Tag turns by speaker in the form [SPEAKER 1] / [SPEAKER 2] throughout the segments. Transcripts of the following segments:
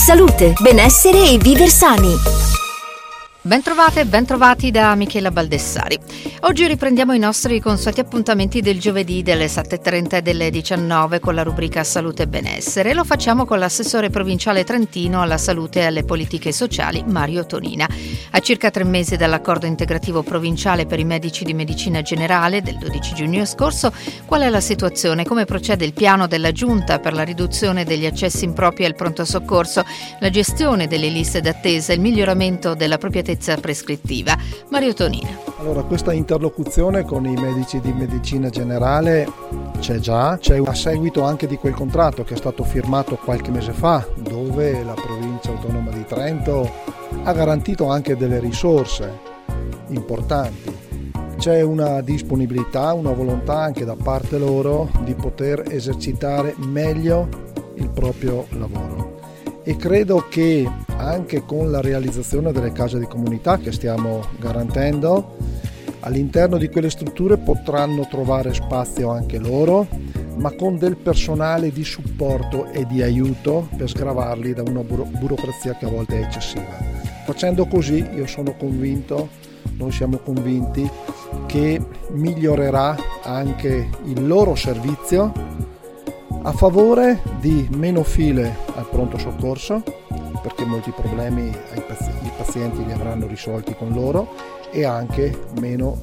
[SPEAKER 1] Salute, benessere e viver sani.
[SPEAKER 2] Bentrovate e bentrovati da Michela Baldessari. Oggi riprendiamo i nostri consueti appuntamenti del giovedì delle 7.30 e delle 19 con la rubrica Salute e Benessere. Lo facciamo con l'assessore provinciale trentino alla salute e alle politiche sociali Mario Tonina. A circa 3 mesi dall'accordo integrativo provinciale per i medici di medicina generale del 12 giugno scorso, qual è la situazione? Come procede il piano della Giunta per la riduzione degli accessi impropri al pronto soccorso, la gestione delle liste d'attesa e il miglioramento della proprietà prescrittiva? Mario Tonina.
[SPEAKER 3] Allora, questa interlocuzione con i medici di medicina generale c'è a seguito anche di quel contratto che è stato firmato qualche mese fa, dove la provincia autonoma di Trento ha garantito anche delle risorse importanti. C'è una disponibilità, una volontà anche da parte loro di poter esercitare meglio il proprio lavoro. E credo che anche con la realizzazione delle case di comunità che stiamo garantendo, all'interno di quelle strutture potranno trovare spazio anche loro, ma con del personale di supporto e di aiuto per sgravarli da una burocrazia che a volte è eccessiva. Facendo così io sono convinto, noi siamo convinti, che migliorerà anche il loro servizio a favore di meno file al pronto soccorso, perché molti problemi i pazienti li avranno risolti con loro, e anche meno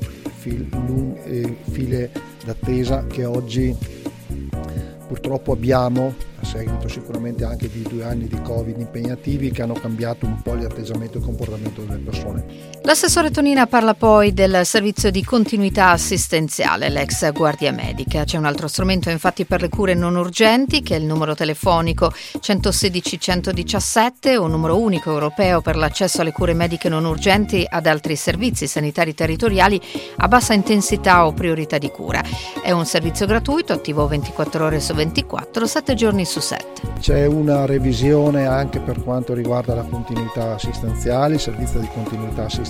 [SPEAKER 3] file d'attesa che oggi purtroppo abbiamo, a seguito sicuramente anche di 2 anni di Covid impegnativi che hanno cambiato un po' l'atteggiamento e il comportamento delle persone.
[SPEAKER 2] L'assessore Tonina parla poi del servizio di continuità assistenziale, l'ex guardia medica. C'è un altro strumento infatti per le cure non urgenti, che è il numero telefonico 116 117, un numero unico europeo per l'accesso alle cure mediche non urgenti ad altri servizi sanitari territoriali a bassa intensità o priorità di cura. È un servizio gratuito, attivo 24 ore su 24, 7 giorni su 7.
[SPEAKER 3] C'è una revisione anche per quanto riguarda la continuità assistenziale, il servizio di continuità assistenziale,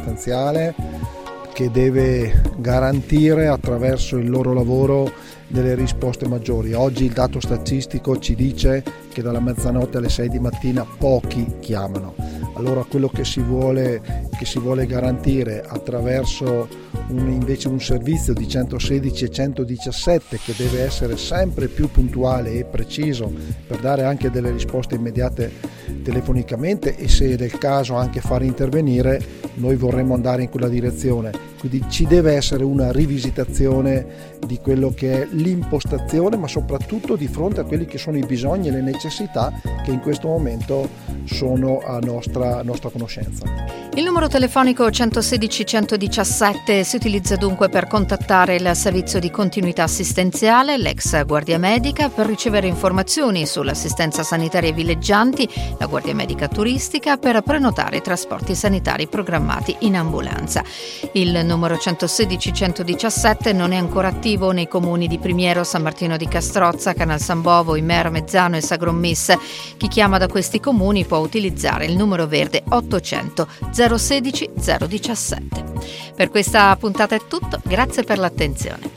[SPEAKER 3] che deve garantire attraverso il loro lavoro delle risposte maggiori. Oggi il dato statistico ci dice che dalla mezzanotte alle 6 di mattina pochi chiamano. Allora quello che si vuole garantire attraverso invece un servizio di 116 e 117 che deve essere sempre più puntuale e preciso per dare anche delle risposte immediate telefonicamente, e se del caso anche far intervenire, noi vorremmo andare in quella direzione. Quindi ci deve essere una rivisitazione di quello che è l'impostazione, ma soprattutto di fronte a quelli che sono i bisogni e le necessità che in questo momento sono a nostra conoscenza.
[SPEAKER 2] Il numero telefonico 116 117 si utilizza dunque per contattare il servizio di continuità assistenziale, l'ex guardia medica, per ricevere informazioni sull'assistenza sanitaria ai villeggianti, la guardia medica turistica, per prenotare trasporti sanitari programmati in ambulanza. Il numero 116 117 non è ancora attivo nei comuni di Primiero, San Martino di Castrozza, Canal San Bovo, Imera, Mezzano e Sagrommis. Chi chiama da questi comuni può utilizzare il numero verde 800 016 017. Per questa puntata è tutto, grazie per l'attenzione.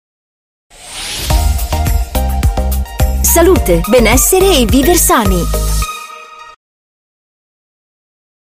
[SPEAKER 1] Salute, benessere e viver sani.